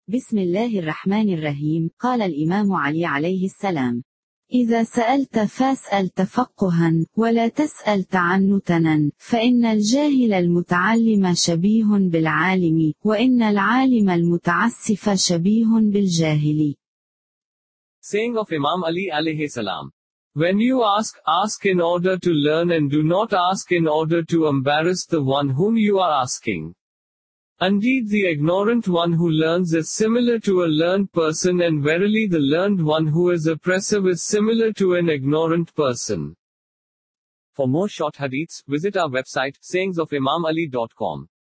بسم الله الرحمن الرحيم. قال الإمام علي عليه السلام: إذا سألت فاسأل تفقها، ولا تسأل تعنتنا، فإن الجاهل المتعلم شبيه بالعالم، وإن العالم المتعسف شبيه بالجاهل. Saying of Imam Ali alayhi salam. When you ask, ask in order to learn and do not ask in order to embarrass the one whom you are asking. Indeed, the ignorant one who learns is similar to a learned person, and verily the learned one who is oppressive is similar to an ignorant person. For more short hadiths, visit our website, sayingsofimamali.com.